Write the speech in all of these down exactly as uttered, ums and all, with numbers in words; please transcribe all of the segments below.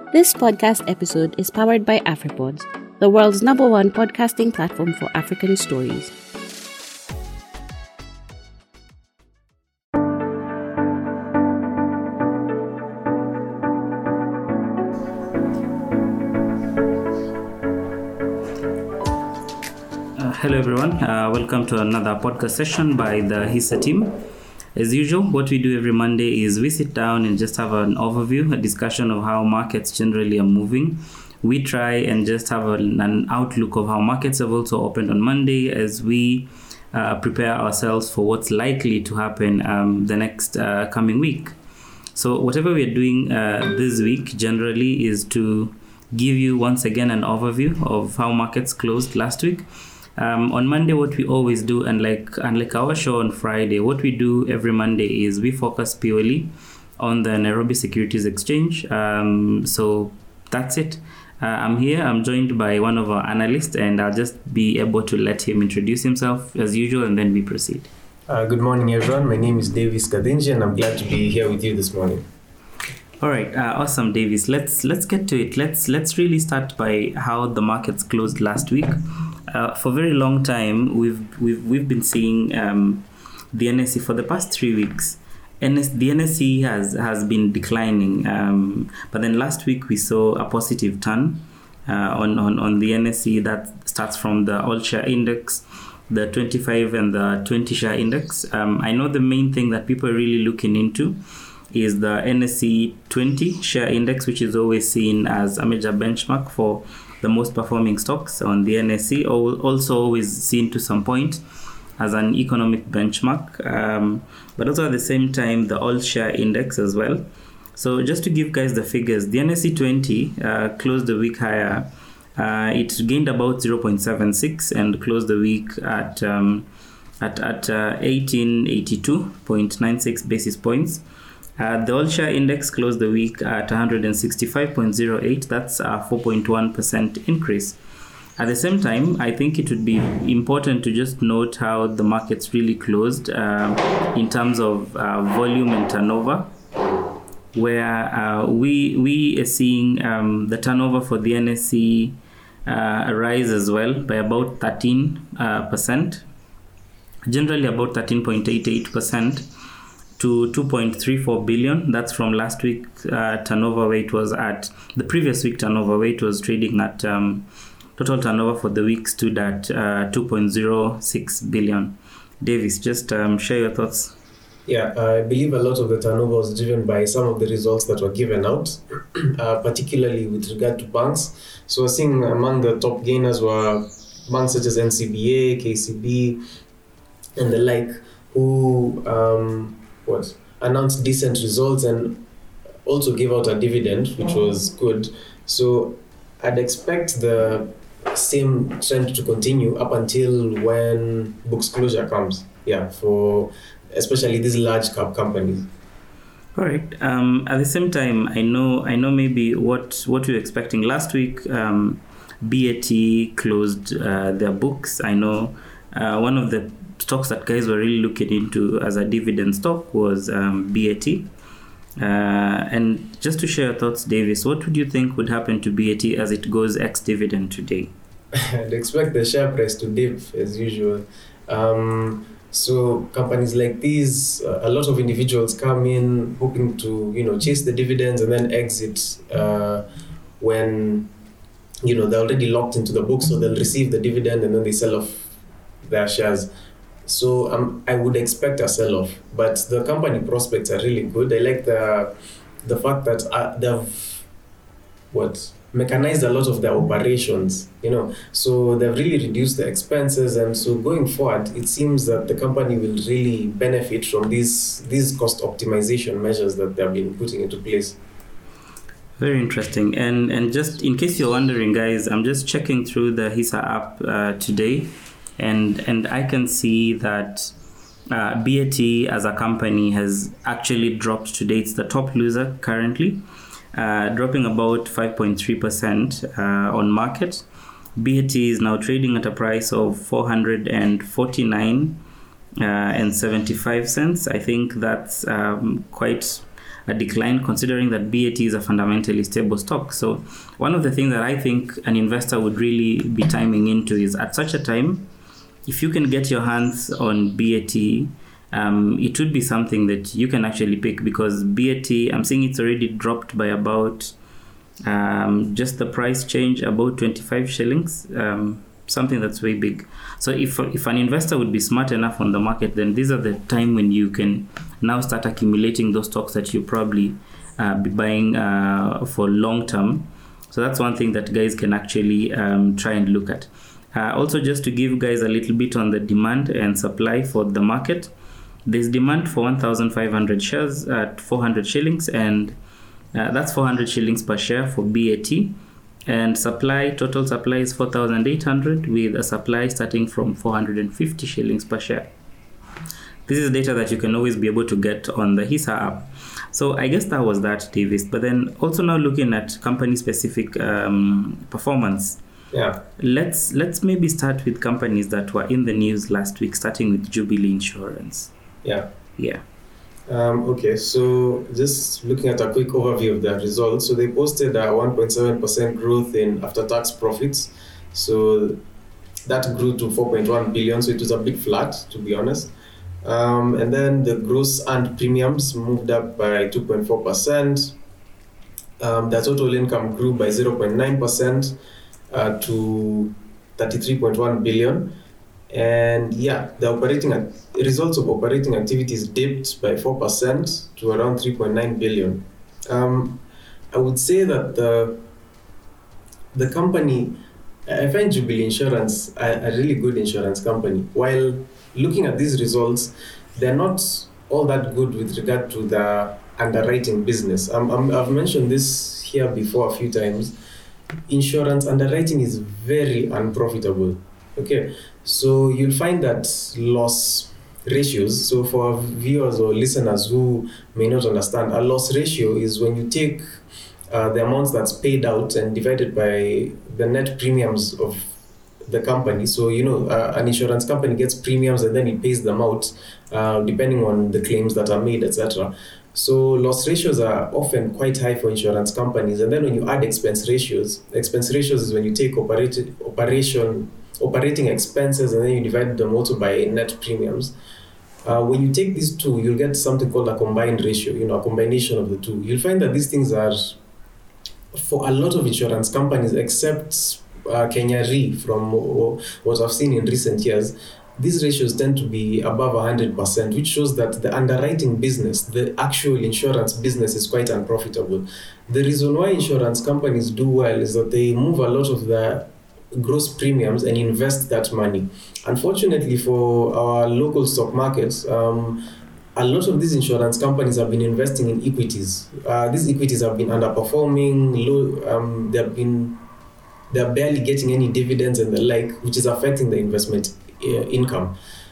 This podcast episode is powered by AfriPods, the world's number one podcasting platform for African stories. Uh, hello everyone, uh, welcome to another podcast session by the HISA team. As usual, what we do every Monday is we sit down and just have an overview, a discussion of how markets generally are moving. We try and just have an, an outlook of how markets have also opened on Monday as we uh, prepare ourselves for what's likely to happen um, the next uh, coming week. So whatever we are doing uh, this week generally is to give you once again an overview of how markets closed last week. Um, on Monday, what we always do, and like unlike our show on Friday, what we do every Monday is we focus purely on the Nairobi Securities Exchange. Um, so that's it. Uh, I'm here. I'm joined by one of our analysts, and I'll just be able to let him introduce himself as usual, and then we proceed. Uh, good morning, everyone. My name is Davis Kadinji, and I'm glad to be here with you this morning. All right, uh, awesome, Davis. Let's let's get to it. Let's let's really start by how the markets closed last week. Uh, for a very long time, we've we've we've been seeing um, the N S E for the past three weeks. N S, the N S E has has been declining, um, but then last week we saw a positive turn uh, on, on on the N S E that starts from the All Share Index, the twenty-five and the twenty Share Index. Um, I know the main thing that people are really looking into is the N S E twenty Share Index, which is always seen as a major benchmark for the most performing stocks on the N S E, also always seen to some point as an economic benchmark, um, but also at the same time the All Share Index as well. So just to give guys the figures, the N S E twenty uh, closed the week higher. Uh, it gained about zero point seven six and closed the week at um, at at uh, eighteen eighty-two point nine six basis points. Uh, the All Share Index closed the week at one hundred sixty-five point zero eight. That's a four point one percent increase. At the same time, I think it would be important to just note how the markets really closed uh, in terms of uh, volume and turnover, where uh, we we are seeing um, the turnover for the N S E uh, rise as well by about thirteen percent, generally about thirteen point eight eight percent. to two point three four billion. That's from last week uh, turnover where it was at the previous week turnover where it was trading at um, total turnover for the week stood at uh, two point zero six billion. Davis, just um, share your thoughts. Yeah, I believe a lot of the turnover was driven by some of the results that were given out, uh, particularly with regard to banks. So we're seeing among the top gainers were banks such as N C B A, K C B, and the like, who um, what announced decent results and also gave out a dividend, which was good. So I'd expect the same trend to continue up until when books closure comes. Yeah, for especially these large cap companies. All right. Um, at the same time, I know I know maybe what what we were expecting last week. Um, B A T closed uh, their books. I know uh, one of the stocks that guys were really looking into as a dividend stock was um, B A T. Uh, and just to share your thoughts, Davis, what would you think would happen to B A T as it goes ex-dividend today? I'd expect the share price to dip as usual. Um, so companies like these, uh, a lot of individuals come in hoping to, you know, chase the dividends and then exit uh, when, you know, they're already locked into the book, so they'll receive the dividend and then they sell off their shares. So um, I would expect a sell-off, but the company prospects are really good. I like the the fact that uh, they've what mechanized a lot of their operations, you know. So they've really reduced the expenses, and so going forward, it seems that the company will really benefit from these these cost optimization measures that they've been putting into place. Very interesting. And and just in case you're wondering, guys, I'm just checking through the HISA app uh, today. And and I can see that uh, B A T as a company has actually dropped today. It's the top loser currently, uh, dropping about five point three percent uh, on market. B A T is now trading at a price of four hundred forty-nine uh, and seventy-five cents. I think that's um, quite a decline, considering that B A T is a fundamentally stable stock. So one of the things that I think an investor would really be timing into is at such a time, if you can get your hands on B A T, um, it would be something that you can actually pick, because B A T, I'm seeing it's already dropped by about um, just the price change, about twenty-five shillings, um, something that's way big. So if if an investor would be smart enough on the market, then these are the time when you can now start accumulating those stocks that you probably uh, be buying uh, for long term. So that's one thing that guys can actually um, try and look at. Uh, also, just to give guys a little bit on the demand and supply for the market, there's demand for one thousand five hundred shares at four hundred shillings, and uh, that's four hundred shillings per share for B A T. And supply, total supply is four thousand eight hundred, with a supply starting from four hundred fifty shillings per share. This is data that you can always be able to get on the Hisa app. So I guess that was that, Davis. But then also now looking at company-specific um, performance. Yeah. Let's let's maybe start with companies that were in the news last week, starting with Jubilee Insurance. Yeah. Yeah. Um, okay, so just looking at a quick overview of their results. So they posted a one point seven percent growth in after-tax profits. So that grew to four point one billion, so it was a bit flat, to be honest. Um, and then the gross earned premiums moved up by two point four percent. Um, their total income grew by zero point nine percent uh, to thirty-three point one billion. And yeah, the operating act- results of operating activities dipped by four percent to around three point nine billion. Um, I would say that the the company, I find Jubilee Insurance a, a really good insurance company. While looking at these results, they're not all that good with regard to the underwriting business. Um, um, I've mentioned this here before a few times. Insurance underwriting is very unprofitable. Okay, so you'll find that loss ratios, so for viewers or listeners who may not understand, a loss ratio is when you take uh, the amounts that's paid out and divided by the net premiums of the company. So, you know, uh, an insurance company gets premiums and then it pays them out uh, depending on the claims that are made, et cetera. So loss ratios are often quite high for insurance companies. And then when you add expense ratios, expense ratios is when you take operate, operation operating expenses and then you divide them also by net premiums. Uh, when you take these two, you'll get something called a combined ratio, you know, a combination of the two. You'll find that these things are, for a lot of insurance companies, except uh, Kenya Re, from what I've seen in recent years, these ratios tend to be above one hundred percent, which shows that the underwriting business, the actual insurance business, is quite unprofitable. The reason why insurance companies do well is that they move a lot of the gross premiums and invest that money. Unfortunately for our local stock markets, um, a lot of these insurance companies have been investing in equities. Uh, these equities have been underperforming, low, um, they've been, they're barely getting any dividends and the like, which is affecting the investment uh, income.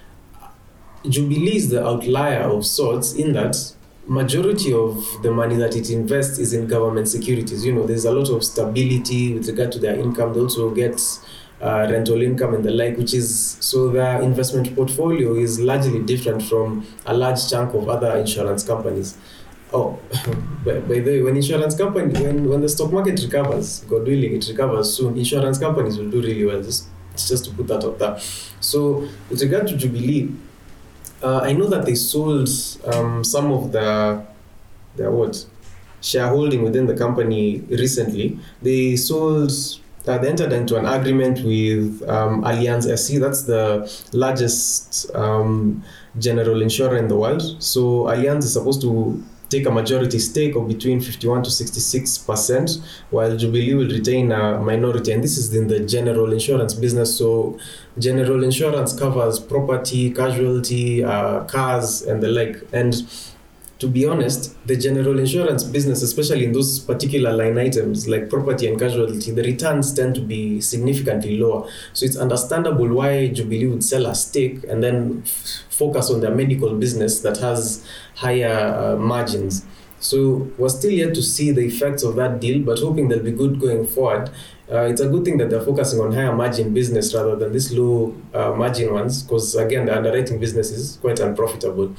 Jubilee is the outlier of sorts in that majority of the money that it invests is in government securities. You know, there's a lot of stability with regard to their income. They also get uh, rental income and the like, which is, so their investment portfolio is largely different from a large chunk of other insurance companies. Oh, by, by the way, when insurance company, when, when the stock market recovers, God willing, it recovers soon, insurance companies will do really well. Just, just to put that up there. So with regard to Jubilee, Uh, I know that they sold um, some of the, the what, shareholding within the company recently. They sold, uh, they entered into an agreement with um, Allianz S C. That's the largest um, general insurer in the world. So Allianz is supposed to take a majority stake of between fifty-one to sixty-six percent, while Jubilee will retain a minority. And this is in the general insurance business. So general insurance covers property, casualty, uh, cars, and the like. And to be honest, the general insurance business, especially in those particular line items like property and casualty, the returns tend to be significantly lower. So it's understandable why Jubilee would sell a stake and then f- focus on their medical business that has higher uh, margins. So we're still yet to see the effects of that deal, but hoping they'll be good going forward. Uh, it's a good thing that they're focusing on higher margin business rather than this low uh, margin ones, because again, the underwriting business is quite unprofitable.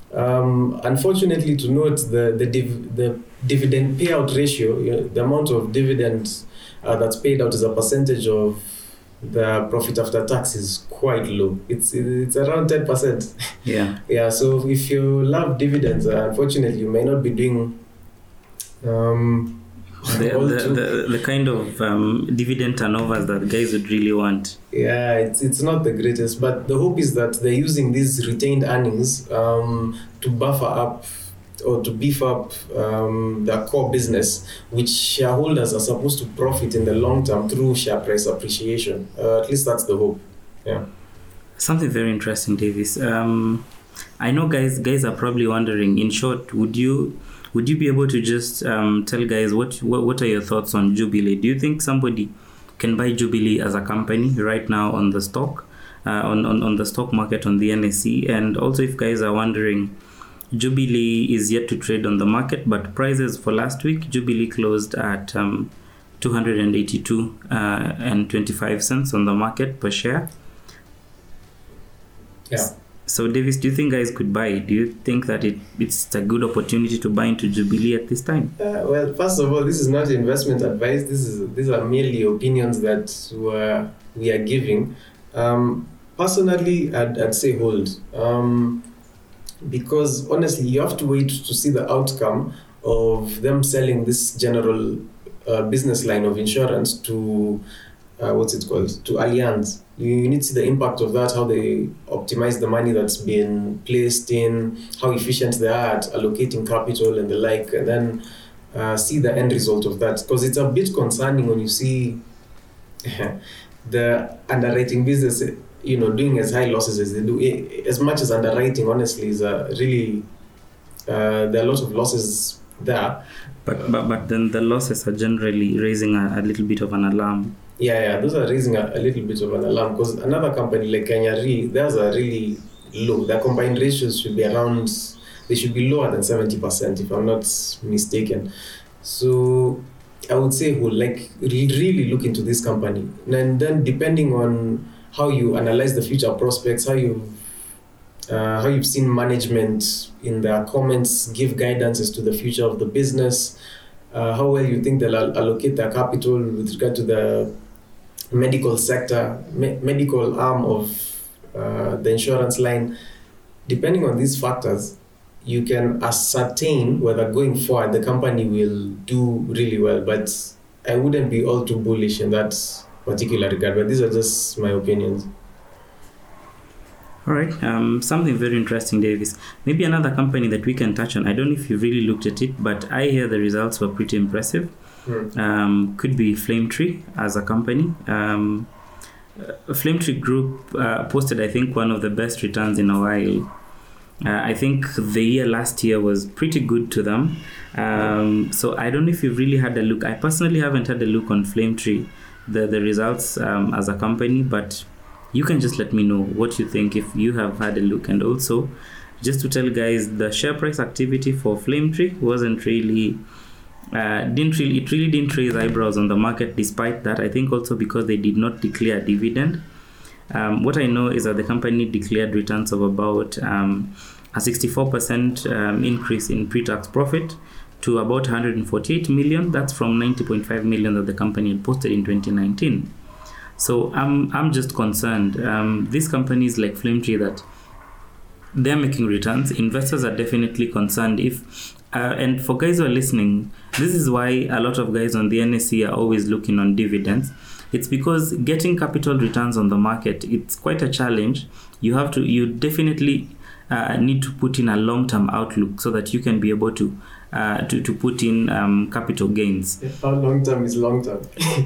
Um, unfortunately, to note the the, div- the dividend payout ratio, you know, the amount of dividends uh, that's paid out as a percentage of the profit after tax is quite low. It's it's around ten percent. Yeah. Yeah. So if you love dividends, uh, unfortunately, you may not be doing. Um, The, all the, too- the, the kind of um, dividend turnovers that guys would really want. Yeah, it's it's not the greatest, but the hope is that they're using these retained earnings um, to buffer up or to beef up um, their core business, which shareholders are supposed to profit in the long term through share price appreciation. Uh, at least that's the hope. Yeah. Something very interesting, Davis. Um, I know guys guys are probably wondering, in short, would you would you be able to just um, tell guys what, what what are your thoughts on Jubilee? Do you think somebody can buy Jubilee as a company right now on the stock, uh, on, on, on the stock market on the N S E? And also, if guys are wondering, Jubilee is yet to trade on the market, but prices for last week, Jubilee closed at um, two hundred eighty-two uh, and twenty-five cents on the market per share. Yeah. So, Davis, do you think guys could buy? Do you think that it, it's a good opportunity to buy into Jubilee at this time? Uh, well, first of all, this is not investment advice. This is these are merely opinions that we're, we are giving. Um, personally, I'd, I'd say hold. Um, because honestly, you have to wait to see the outcome of them selling this general uh, business line of insurance to, uh, what's it called, to Allianz. You, you need to see the impact of that, how they optimize the money that's been placed in, how efficient they are at allocating capital and the like, and then uh, see the end result of that. Because it's a bit concerning when you see the underwriting business, you know, doing as high losses as they do. As much as underwriting, honestly, is a really, uh, there are a lot of losses there. But, but but then the losses are generally raising a, a little bit of an alarm. Yeah, yeah, those are raising a, a little bit of an alarm, because another company like Kenya Re, theirs are really low. Their combined ratios should be around, they should be lower than seventy percent if I'm not mistaken. So I would say, well, like, really look into this company. And then depending on how you analyze the future prospects, how you've, uh, how you've seen management in their comments give guidance as to the future of the business, uh, how well you think they'll allocate their capital with regard to the medical sector, me- medical arm of uh, the insurance line. Depending on these factors, you can ascertain whether going forward the company will do really well. But I wouldn't be all too bullish in that particular regard. But these are just my opinions. All right. Um, something very interesting, Davis. Maybe another company that we can touch on. I don't know if you really looked at it, but I hear the results were pretty impressive. Mm. Um, could be Flametree as a company. Um, uh, Flametree Group uh, posted, I think, one of the best returns in a while. Uh, I think the year last year was pretty good to them. Um, so I don't know if you've really had a look. I personally haven't had a look on Flametree, the, the results um, as a company, but you can just let me know what you think if you have had a look. And also, just to tell guys, the share price activity for Flametree wasn't really, uh, didn't really, it really didn't raise eyebrows on the market despite that. I think also because they did not declare a dividend. Um, what I know is that the company declared returns of about um, a sixty-four percent um, increase in pre-tax profit to about one hundred forty-eight million. That's from ninety point five million that the company had posted in twenty nineteen. So I'm I'm just concerned. Um, these companies like Flametree, that they're making returns. Investors are definitely concerned if, uh, and for guys who are listening, this is why a lot of guys on the N S E are always looking on dividends. It's because getting capital returns on the market, it's quite a challenge. You have to, you definitely uh, need to put in a long-term outlook so that you can be able to uh, to, to put in um, capital gains. How long term is long term?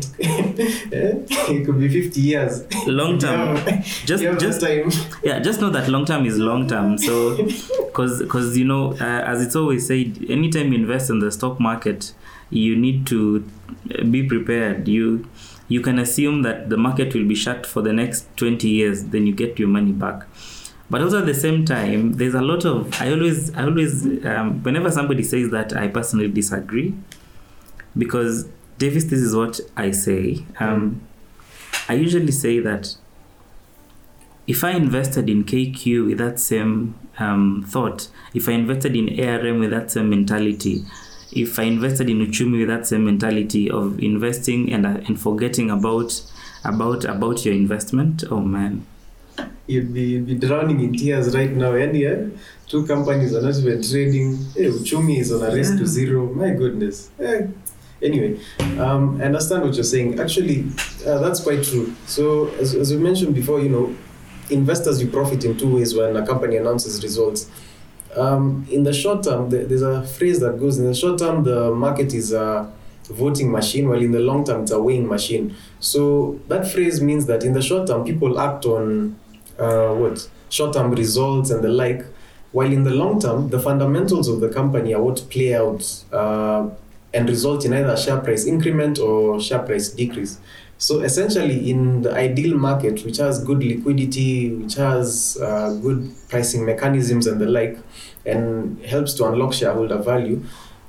It could be fifty years. Long term, Yeah. just Yeah, just time. yeah, just know that long term is long term. So, because because you know, uh, as it's always said, anytime you invest in the stock market, you need to be prepared. You you can assume that the market will be shut for the next twenty years, then you get your money back. But also at the same time, there's a lot of, I always, I always, um, whenever somebody says that, I personally disagree. Because, Davis, this is what I say. Um, I usually say that if I invested in K Q with that same um, thought, if I invested in A R M with that same mentality, if I invested in Uchumi with that same mentality of investing and uh, and forgetting about about about your investment, oh man, you'd be you'd be drowning in tears right now. And yeah, two companies are not even trading. Hey, Uchumi is on a race Yeah. to zero. My goodness. Eh. Anyway, um, I understand what you're saying. Actually, uh, that's quite true. So, as, as we mentioned before, you know, investors, you profit in two ways when a company announces results. Um, in the short term, the, there's a phrase that goes, in the short term, the market is a voting machine, while in the long term, it's a weighing machine. So that phrase means that in the short term, people act on uh, what short-term results and the like, while in the long term, the fundamentals of the company are what play out uh, and result in either a share price increment or share price decrease. So essentially, in the ideal market, which has good liquidity, which has uh, good pricing mechanisms and the like, and helps to unlock shareholder value,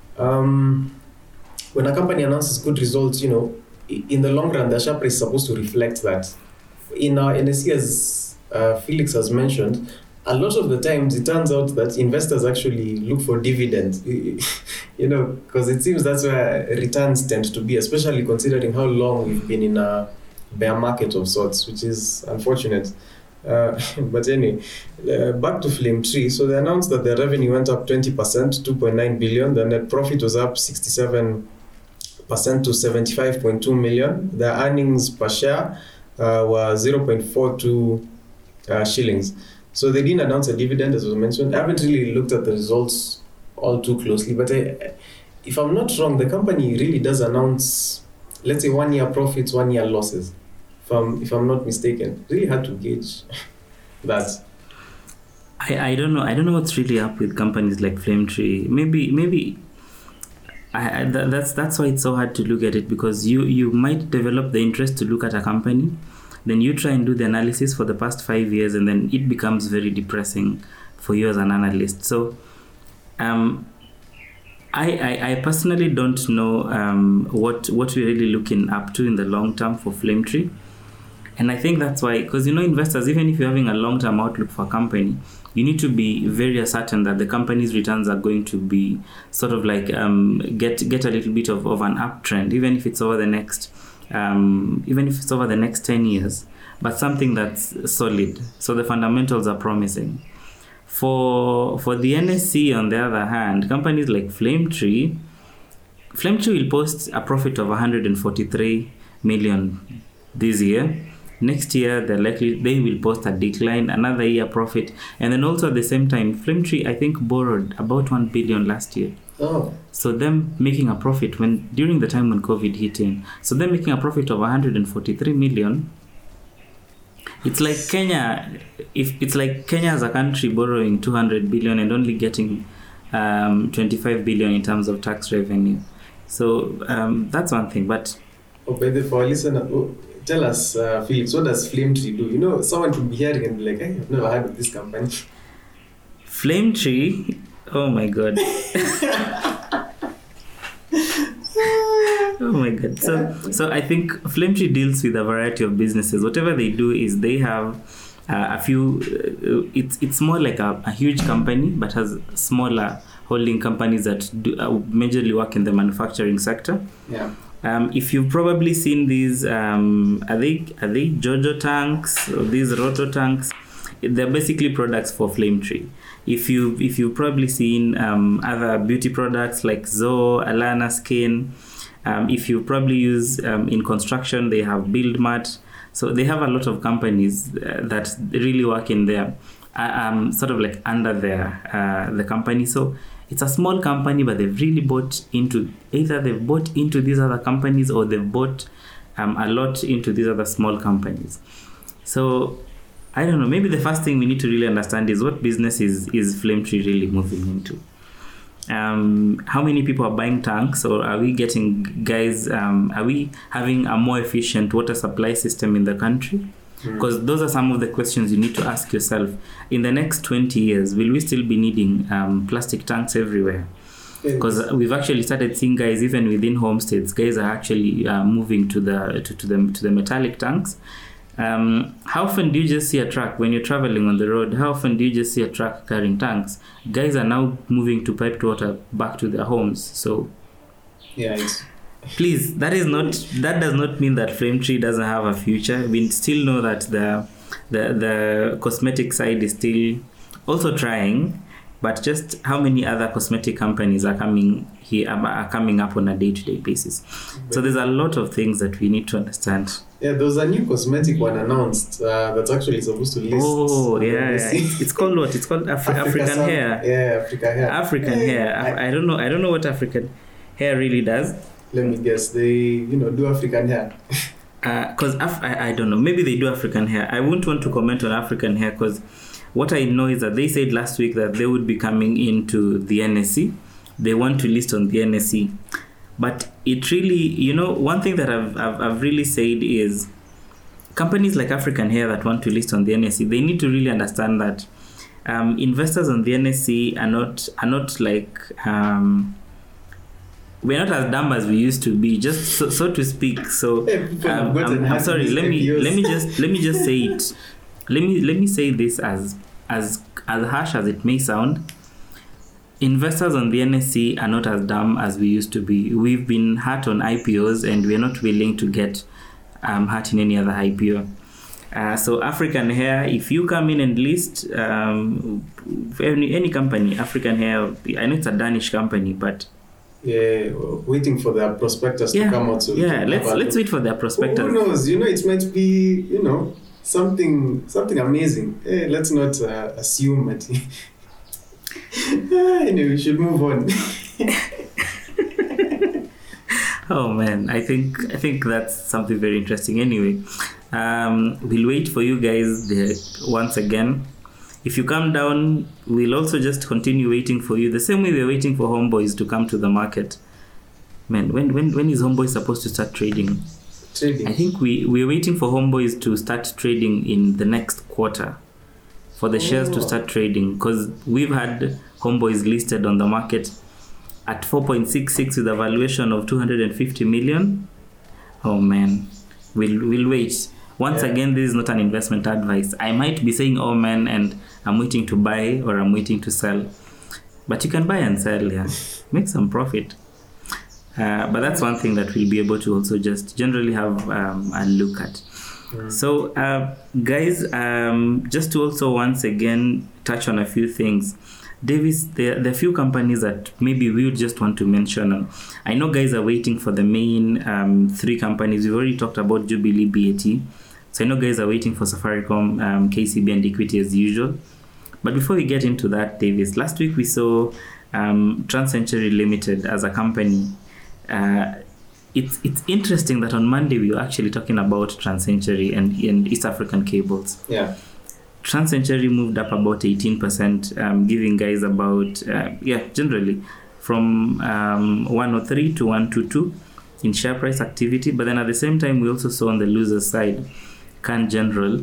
um, when a company announces good results, you know, in the long run, the share price is supposed to reflect that. In our N S E, as uh, Felix has mentioned, a lot of the times it turns out that investors actually look for dividends, you know, because it seems that's where returns tend to be, especially considering how long we've been in a bear market of sorts, which is unfortunate. Uh, but anyway, uh, back to Flame Tree. So they announced that their revenue went up twenty percent, two point nine billion. The net profit was up sixty-seven percent to seventy-five point two million. Their earnings per share uh, were zero point four two uh, shillings. So they didn't announce a dividend, as was mentioned. I haven't really looked at the results all too closely, but I, if I'm not wrong, the company really does announce, let's say, one year profits, one year losses. If I'm, if I'm not mistaken, really hard to gauge that. I, I don't know. I don't know what's really up with companies like Flame Tree. Maybe maybe I, I th- that's that's why it's so hard to look at it, because you you might develop the interest to look at a company. Then you try and do the analysis for the past five years, and then it becomes very depressing for you as an analyst. So, um, I, I, I personally don't know um, what what we're really looking up to in the long term for Flame Tree. And I think that's why, because, you know, investors, even if you're having a long-term outlook for a company, you need to be very certain that the company's returns are going to be sort of like um, get get a little bit of, of an uptrend, even if it's over the next Um, even if it's over the next ten years, but something that's solid. So the fundamentals are promising. For for the N S E, on the other hand, companies like Flame Tree, Flame Tree will post a profit of one hundred forty-three million this year. Next year, they're likely they will post a decline, another year profit, and then also at the same time, Flame Tree, I think, borrowed about one billion last year. Oh. So them making a profit when during the time when COVID hit in. So them making a profit of one hundred forty-three million. It's like Kenya. If it's like Kenya as a country borrowing two hundred billion and only getting um, twenty-five billion in terms of tax revenue. So um, that's one thing. But oh, by the for listener, oh, tell us, uh, Felix, what does Flame Tree do? You know, someone could be hearing and be like, hey, I've never heard of this company. Flame Tree. Oh my god. Oh my god. So so I think Flame Tree deals with a variety of businesses. Whatever they do is they have uh, a few uh, it's it's more like a, a huge company but has smaller holding companies that do uh, majorly work in the manufacturing sector. Yeah. Um, if you've probably seen these um, are they are they Jojo tanks or these Roto tanks? They're basically products for Flame Tree. If you if you've probably seen um, other beauty products like Zoe, Alana Skin, um, if you probably use um, in construction, they have BuildMat. So they have a lot of companies uh, that really work in there, uh, um, sort of like under their uh, the company. So it's a small company, but they've really bought into either they've bought into these other companies or they've bought um, a lot into these other small companies. So I don't know, maybe the first thing we need to really understand is what business is, is Flame Tree really moving into. Um, how many people are buying tanks, or are we getting guys, um, are we having a more efficient water supply system in the country? Because mm. those are some of the questions you need to ask yourself. In the next twenty years, will we still be needing um, plastic tanks everywhere? Because yes. we've actually started seeing guys, even within homesteads, guys are actually uh, moving to the to, to the to the metallic tanks. Um, how often do you just see a truck when you're traveling on the road? How often do you just see a truck carrying tanks? Guys are now moving to piped water back to their homes. So, yeah, it's please, that is not that does not mean that Flame Tree doesn't have a future. We still know that the the the cosmetic side is still also trying, but just how many other cosmetic companies are coming here are coming up on a day-to-day basis. So there's a lot of things that we need to understand. Yeah, there was a new cosmetic one announced uh, that's actually supposed to list. Oh, yeah, yeah. It's, it's called what? It's called Afri- Africa African Sun. hair. Yeah, African hair. African Yeah, hair. I, I don't know. I don't know what African hair really does. Let me guess. They, you know, do African hair. Because uh, Af- I, I don't know. Maybe they do African hair. I wouldn't want to comment on African hair because what I know is that they said last week that they would be coming into the N S E. They want to list on the N S E. But it really, you know, one thing that I've, I've, I've really said is companies like African Hair that want to list on the N S E, they need to really understand that um, investors on the N S E are not are not like um, we're not as dumb as we used to be, just so, so to speak. So um, I'm, I'm sorry. Let me let me just let me just say it. Let me let me say this as as as harsh as it may sound. Investors on the N S E are not as dumb as we used to be. We've been hurt on I P Os, and we're not willing to get um, hurt in any other I P O. Uh, so African Hair, if you come in and list um, any any company, African Hair, I know it's a Danish company, but yeah, waiting for their prospectus yeah, to come out. So yeah, let's let's wait for their prospectus. Who knows? You know, it might be, you know, something something amazing. Hey, let's not uh, assume it. Anyway, we should move on. Oh man, I think I think that's something very interesting. Anyway, um, we'll wait for you guys there once again. If you come down, we'll also just continue waiting for you. The same way we're waiting for Homeboys to come to the market. Man, when when when is Homeboys supposed to start trading? Trading. I think we we're waiting for Homeboys to start trading in the next quarter. For the shares oh. to start trading, because we've had Homeboys listed on the market at four point six six with a valuation of two hundred fifty million. Oh man, we'll we'll wait. Once yeah. again, this is not an investment advice. I might be saying, oh man, and I'm waiting to buy or I'm waiting to sell. But you can buy and sell, yeah. Make some profit. Uh, but that's one thing that we'll be able to also just generally have um, a look at. So, uh, guys, um, just to also once again touch on a few things. Davis, there, there are a few companies that maybe we would just want to mention. I know guys are waiting for the main um, three companies. We've already talked about Jubilee, B A T. So I know guys are waiting for Safaricom, um, K C B and Equity as usual. But before we get into that, Davis, last week we saw um, TransCentury Limited as a company. Uh, It's it's interesting that on Monday we were actually talking about TransCentury and, and East African cables. Yeah. TransCentury moved up about eighteen percent, um, giving guys about, uh, yeah, generally from um, one oh three to one twenty-two in share price activity. But then at the same time, we also saw on the loser side, Can General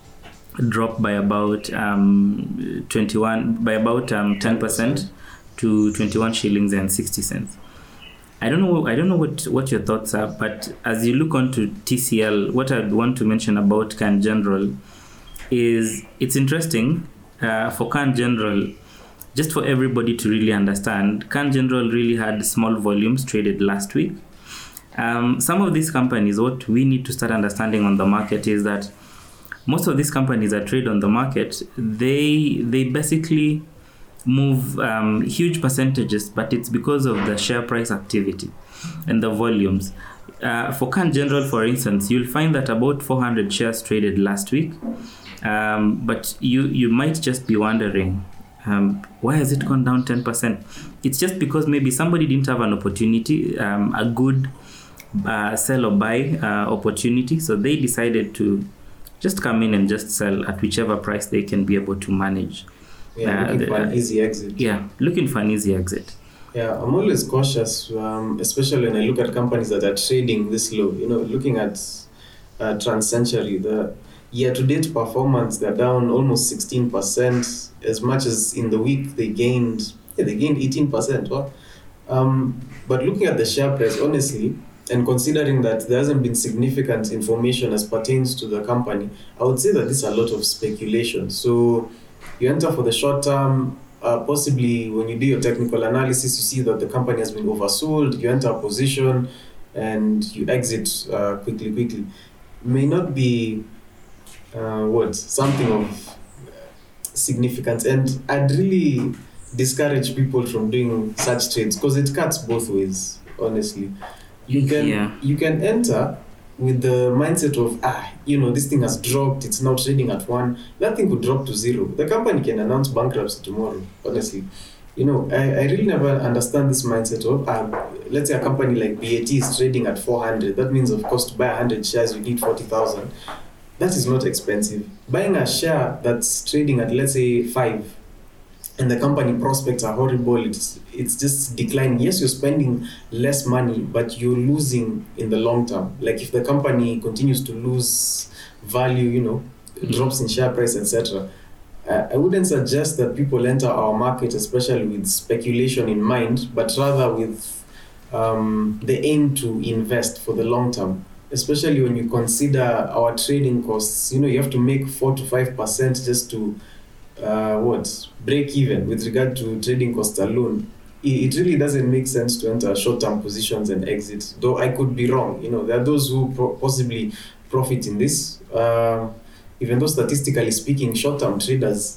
drop by about um, twenty-one, by about um, ten percent to twenty-one shillings and sixty cents. I don't know. I don't know what, what your thoughts are, but as you look onto T C L, what I'd want to mention about Can General is it's interesting uh, for Can General, just for everybody to really understand. Can General really had small volumes traded last week. Um, some of these companies, what we need to start understanding on the market is that most of these companies that trade on the market, they they basically move um, huge percentages, but it's because of the share price activity and the volumes. Uh, for Can General, for instance, you'll find that about four hundred shares traded last week, um, but you you might just be wondering, um, why has it gone down ten percent? It's just because maybe somebody didn't have an opportunity, um, a good uh, sell or buy uh, opportunity, so they decided to just come in and just sell at whichever price they can be able to manage. Yeah, looking uh, for an easy exit. Yeah, looking for an easy exit. Yeah, I'm always cautious, um, especially when I look at companies that are trading this low. You know, looking at uh, TransCentury, the year-to-date performance, they're down almost sixteen percent. As much as in the week they gained, yeah, they gained eighteen percent. Well, um, but looking at the share price, honestly, and considering that there hasn't been significant information as pertains to the company, I would say that this is a lot of speculation. So you enter for the short term, uh, possibly when you do your technical analysis, you see that the company has been oversold, you enter a position and you exit uh, quickly, quickly. May not be uh, what something of significance, and I'd really discourage people from doing such trades because it cuts both ways, honestly. You can yeah. you can enter with the mindset of, ah, you know, this thing has dropped, it's now trading at one, that thing could drop to zero. The company can announce bankruptcy tomorrow, honestly. You know, I, I really never understand this mindset of, uh, let's say a company like B A T is trading at four hundred. That means, of course, to buy one hundred shares, you need forty thousand. That is not expensive. Buying a share that's trading at, let's say, five, and the company prospects are horrible, it's, it's just declining. Yes, you're spending less money, but you're losing in the long term. Like if the company continues to lose value, you know, drops in share price, et cetera, I wouldn't suggest that people enter our market, especially with speculation in mind, but rather with um, the aim to invest for the long term. Especially when you consider our trading costs, you know, you have to make four to five percent just to uh, what break even with regard to trading costs alone. It, it really doesn't make sense to enter short-term positions and exit. Though I could be wrong. You know, there are those who pro- possibly profit in this. Uh, even though statistically speaking, short-term traders,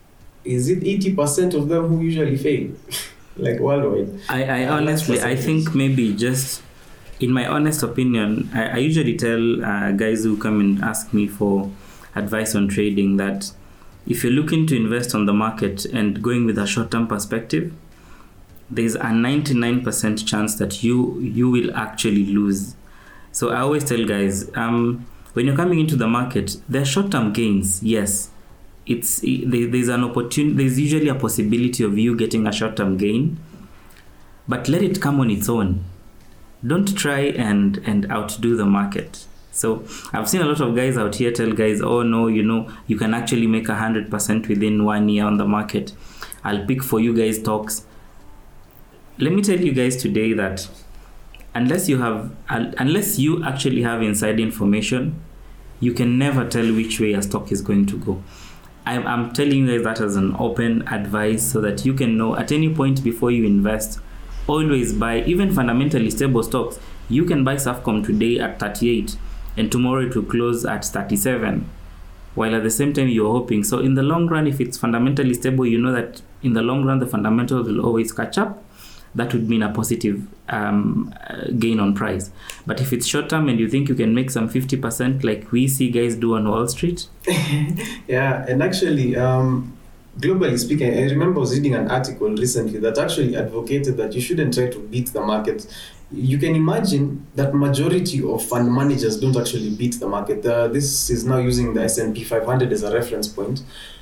is it eighty percent of them who usually fail? Like worldwide. I, I honestly, I think maybe just, in my honest opinion, I, I usually tell uh, guys who come and ask me for advice on trading that if you're looking to invest on the market and going with a short-term perspective, there's a ninety-nine percent chance that you you will actually lose. So I always tell guys, um, when you're coming into the market, there are short-term gains, yes. It's there, there's an opportunity. There's usually a possibility of you getting a short-term gain, but let it come on its own. Don't try and and outdo the market. So I've seen a lot of guys out here tell guys, oh no, you know, you can actually make a hundred percent within one year on the market. I'll pick for you guys stocks. Let me tell you guys today that unless you have, unless you actually have inside information, you can never tell which way a stock is going to go. I'm, I'm telling you guys that as an open advice so that you can know at any point before you invest, always buy, even fundamentally stable stocks. You can buy Safcom today at thirty-eight and tomorrow it will close at thirty-seven, while at the same time you're hoping. So in the long run, if it's fundamentally stable, you know that in the long run the fundamentals will always catch up. That would mean a positive um, uh, gain on price. But if it's short term and you think you can make some fifty percent like we see guys do on Wall Street. Yeah, and actually, um, globally speaking, I remember I was reading an article recently that actually advocated that you shouldn't try to beat the market. You can imagine that majority of fund managers don't actually beat the market. Uh, this is now using the S and P five hundred as a reference point.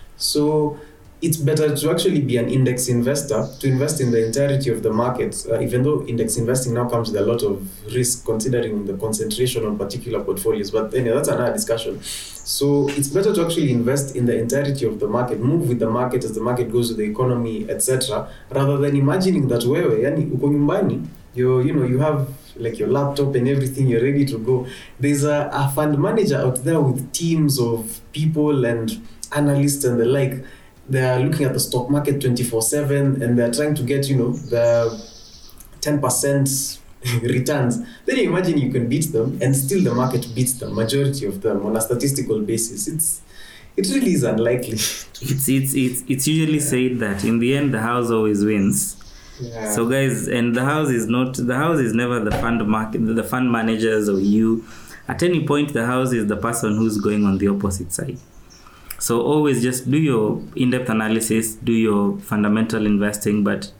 So it's better to actually be an index investor, to invest in the entirety of the market, uh, even though index investing now comes with a lot of risk considering the concentration on particular portfolios. But anyway, that's another discussion. So it's better to actually invest in the entirety of the market, move with the market as the market goes with the economy, et cetera, rather than imagining that wewe, yani uko nyumbani, you you know, you have like your laptop and everything, you're ready to go. There's a, a fund manager out there with teams of people and analysts and the like. They're looking at the stock market twenty-four seven and they're trying to get, you know, the ten percent returns. Then you imagine you can beat them and still the market beats the majority of them on a statistical basis. It's it really is unlikely. It's it's it's it's usually said that in the end the house always wins. Yeah. So guys, and the house is not the house is never the fund market, the fund managers or you. At any point, the house is the person who's going on the opposite side. So always just do your in-depth analysis, do your fundamental investing, but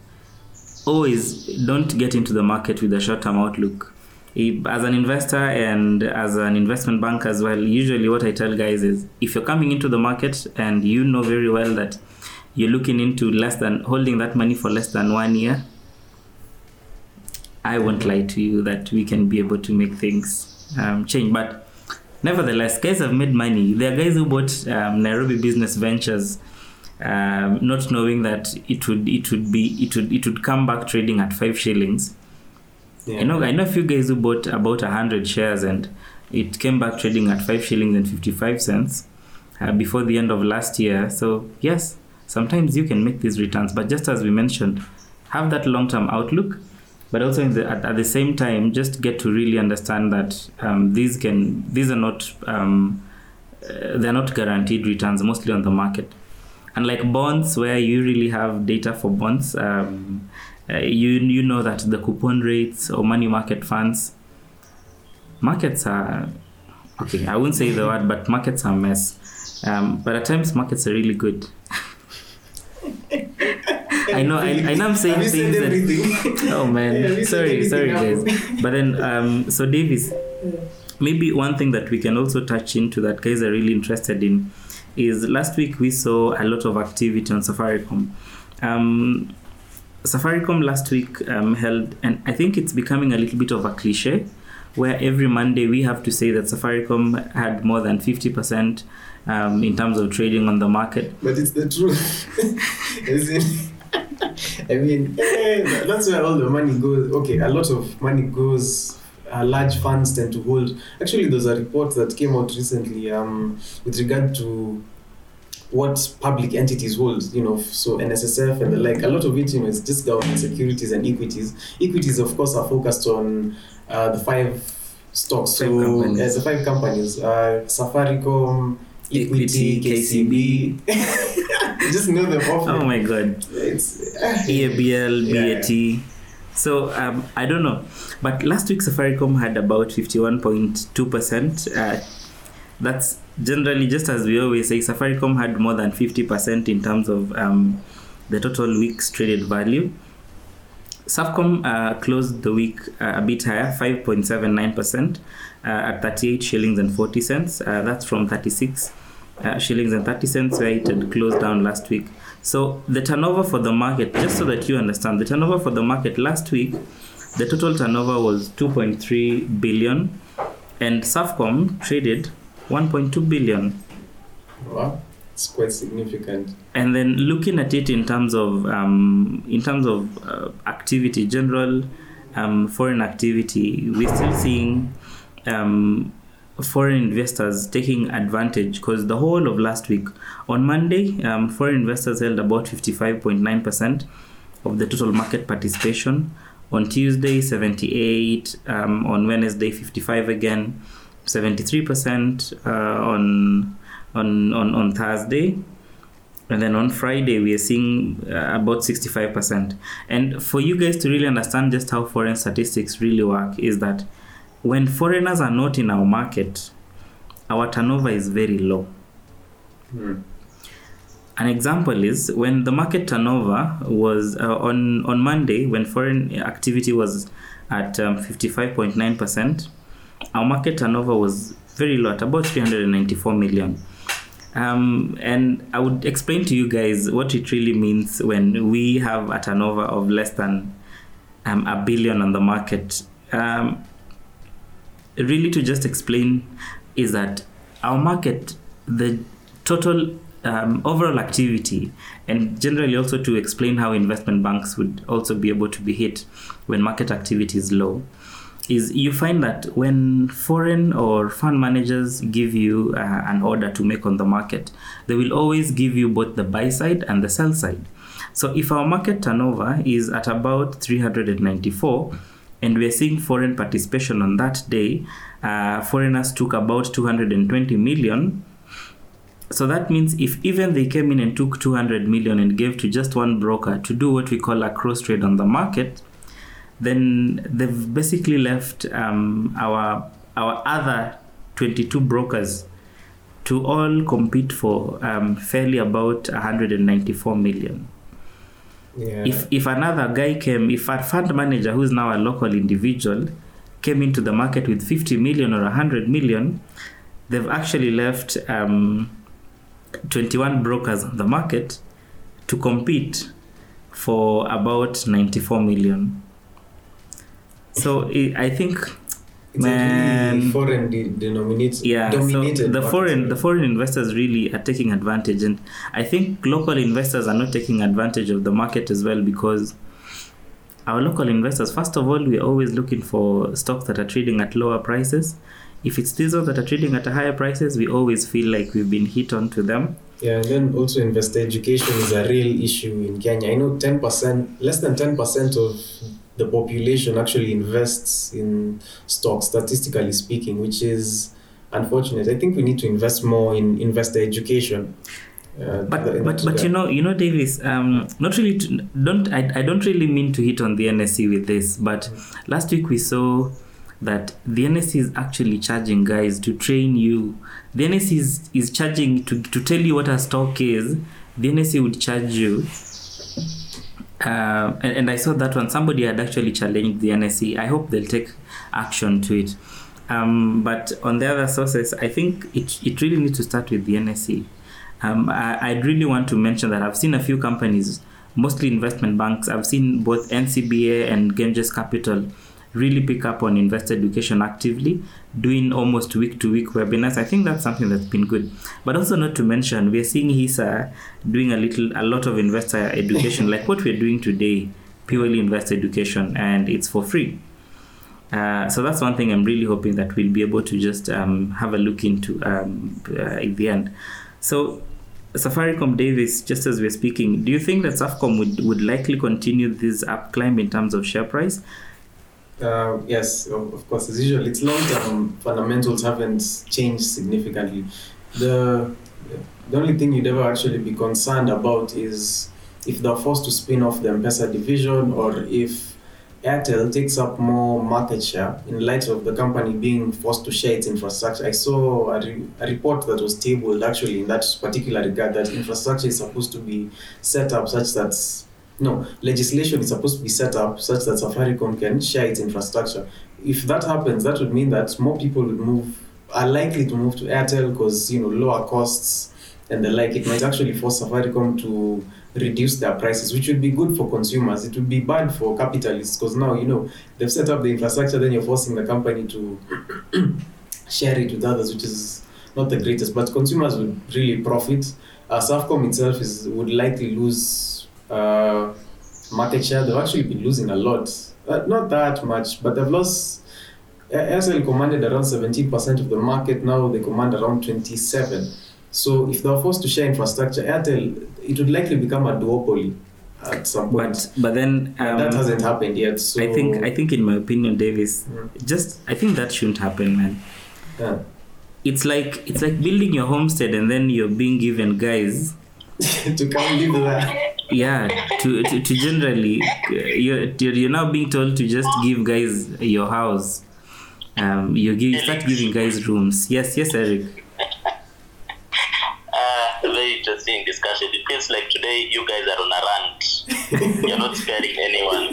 always don't get into the market with a short-term outlook. As an investor and as an investment banker as well, usually what I tell guys is if you're coming into the market and you know very well that you're looking into less than holding that money for less than one year, I won't lie to you that we can be able to make things um, change. But nevertheless, guys have made money. There are guys who bought um, Nairobi Business Ventures, um, not knowing that it would it would be it would it would come back trading at five shillings, Yeah. I know I know a few guys who bought about one hundred shares and it came back trading at five shillings and fifty-five cents uh, before the end of last year. So yes, sometimes you can make these returns, but just as we mentioned, have that long-term outlook, but also in the, at, at the same time, just get to really understand that um, these can these are not um, uh, they're not guaranteed returns, mostly on the market. Unlike bonds, where you really have data for bonds, um, uh, you you know that the coupon rates or money market funds, markets are okay. I wouldn't say the word, but markets are a mess. Um, but at times, markets are really good. I know, I, I know I'm saying Have you things said that, everything? oh man, Yeah, sorry, sorry guys. But then, um, so Davis, Yeah. maybe one thing that we can also touch into that guys are really interested in is last week we saw a lot of activity on Safaricom. Um, Safaricom last week um, held, and I think it's becoming a little bit of a cliche, where every Monday we have to say that Safaricom had more than fifty percent um, in terms of trading on the market. But it's the truth. As in, I mean, eh, that's where all the money goes. Okay, a lot of money goes. Uh, large funds tend to hold. Actually, there's a report that came out recently um, with regard to what public entities hold. You know, so N S S F and the like. A lot of it, you know, is just government securities and equities. Equities, of course, are focused on uh, the five stocks. Five so, companies. uh, the five companies: uh, Safaricom, Equity, K C B. You just know them off. Oh my God. It's E A B L, Yeah, B A T. So um, I don't know, but last week Safaricom had about fifty-one point two percent. Uh, that's generally, just as we always say, Safaricom had more than fifty percent in terms of um, the total week's traded value. Safcom uh, closed the week uh, a bit higher, five point seven nine percent uh, at thirty-eight shillings and forty cents. Uh, that's from thirty-six uh, shillings and thirty cents where it had closed down last week. So the turnover for the market, just so that you understand, the turnover for the market last week, the total turnover was two point three billion, and Safcom traded one point two billion. wow, it's quite significant. And then looking at it in terms of um, in terms of uh, activity, general um, foreign activity, we're still seeing um, foreign investors taking advantage, because the whole of last week on Monday, um, foreign investors held about fifty-five point nine percent of the total market participation. On Tuesday, seventy-eight. Um, on Wednesday, fifty-five again. seventy-three percent uh, on on on on Thursday. And then on Friday, we are seeing uh, about sixty-five percent. And for you guys to really understand just how foreign statistics really work, is that when foreigners are not in our market, our turnover is very low. Mm. An example is when the market turnover was uh, on, on Monday, when foreign activity was at um, fifty-five point nine percent, our market turnover was very low, at about three hundred ninety-four million. Um, and I would explain to you guys what it really means when we have a turnover of less than um, a billion on the market. Um, really, to just explain, is that our market, the total um, overall activity, and generally also to explain how investment banks would also be able to be hit when market activity is low, is you find that when foreign or fund managers give you uh, an order to make on the market, they will always give you both the buy side and the sell side. So if our market turnover is at about three hundred ninety-four, and we're seeing foreign participation on that day, uh, foreigners took about two hundred twenty million. So that means if even they came in and took two hundred million and gave to just one broker to do what we call a cross trade on the market, then they've basically left um, our our other twenty-two brokers to all compete for um, fairly about one hundred ninety-four million. Yeah. If if another guy came, if a fund manager who's now a local individual came into the market with fifty million or one hundred million, they've actually left um, twenty-one brokers on the market to compete for about ninety-four million. So it, I think, It's man, a really foreign de- denominated. yeah, so dominated the market. foreign the foreign investors really are taking advantage, and I think local investors are not taking advantage of the market as well, because our local investors, first of all, we're always looking for stocks that are trading at lower prices. If it's these ones that are trading at higher prices, we always feel like we've been hit onto them. Yeah, and then also investor education is a real issue in Kenya. I know ten percent, less than ten percent of the population actually invests in stocks, statistically speaking, which is unfortunate. I think we need to invest more in investor education. Uh, but the, but but you know you know Davis, um, not really to, don't I, I don't really mean to hit on the N S E with this, but mm-hmm. last week we saw that the N S E is actually charging guys to train you. The N S E is, is charging to, to tell you what a stock is. The N S E would charge you. Uh, and, and I saw that one. Somebody had actually challenged the N S E. I hope they'll take action to it. Um, but on the other sources, I think it, it really needs to start with the N S E. Um, I, I'd really want to mention that I've seen a few companies, mostly investment banks. I've seen both N C B A and Ganges Capital really pick up on investor education actively, doing almost week to week webinars. I think that's something that's been good. But also not to mention, we are seeing HISA doing a little, a lot of investor education, like what we're doing today, purely investor education, and it's for free. Uh, so that's one thing I'm really hoping that we'll be able to just um, have a look into um, uh, at the end. So Safaricom, Davis, just as we're speaking, do you think that Safcom would, would likely continue this up climb in terms of share price? Uh, yes, of course, as usual, its long-term fundamentals haven't changed significantly. The the only thing you'd ever actually be concerned about is if they're forced to spin off the M-Pesa division, or if Airtel takes up more market share in light of the company being forced to share its infrastructure. I saw a, re- a report that was tabled actually in that particular regard, that infrastructure is supposed to be set up such that No, legislation is supposed to be set up such that Safaricom can share its infrastructure. If that happens, that would mean that more people would move, are likely to move to Airtel because, you know, lower costs and the like. It might actually force Safaricom to reduce their prices, which would be good for consumers. It would be bad for capitalists because now, you know, they've set up the infrastructure, then you're forcing the company to share it with others, which is not the greatest. But consumers would really profit. Uh, Safcom itself is would likely lose Uh, market share. They've actually been losing a lot. Uh, not that much, but they've lost. Airtel commanded around seventeen percent of the market. Now they command around twenty-seven. So if they're forced to share infrastructure, Airtel, it would likely become a duopoly at some point. But, but then um, that hasn't happened yet. So I think I think in my opinion, Davis, mm. just I think that shouldn't happen, man. Yeah. It's like it's like building your homestead and then you're being given guys to come live there. Yeah, to, to to generally, you're you're now being told to just give guys your house. Um, you give start giving guys rooms. Yes, yes, Eric. Uh, very interesting discussion. It feels like today you guys are on a rant. You're not sparing anyone.